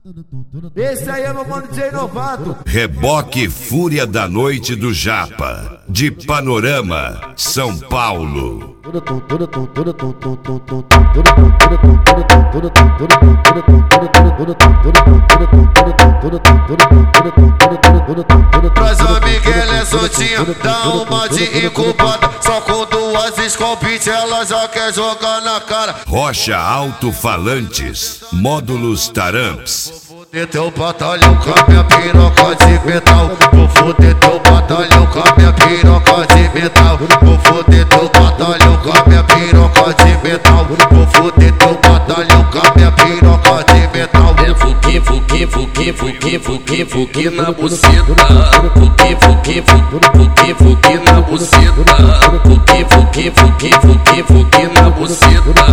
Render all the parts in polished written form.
Esse aí é meu mano DJ Novato. Reboque Fúria da Noite do Japa, de Panorama, São Paulo. Traz a Miguel é soltinha, dá uma de incubada. Só com duas escopite ela já quer jogar na cara. Rocha Alto-Falantes, Módulos Taramps. Vou foder teu batalhão com a minha piroca de metal. Vou foder teu batalhão com a minha piroca de metal. Vou foder teu batalhão com a minha piroca de metal. Vou foder teu batalhão com a minha piroca de metal. Fuque na buceta. Fuque na buceta. Fuque na buceta.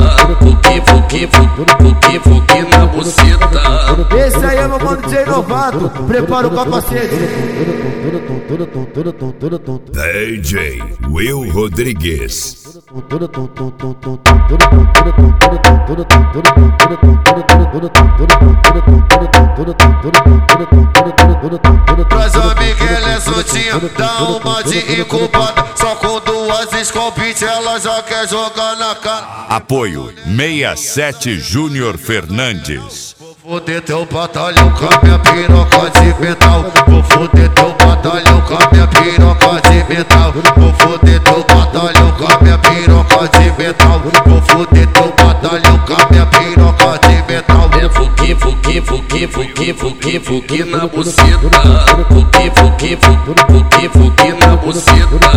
Fuque na buceta. Esse aí é meu mano DJ Novato. Prepara o capacete. DJ Will Rodrigues. Traz a Miguel é soltinha, dá uma de incubada. Só com duas escopite ela já quer jogar na cara. Apoio 67 Júnior Fernandes. Vou foder teu batalhão com a minha piroca de metal. Vou foder teu batalhão com a minha piroca de metal. Vou foder teu batalhão com a minha piroca de metal. Vou foder teu batalhão com a minha piroca de metal. Fuque na buceta. Fuque na buceta.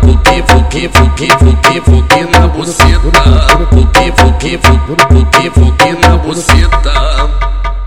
Fuque na buceta. Fuque na buceta.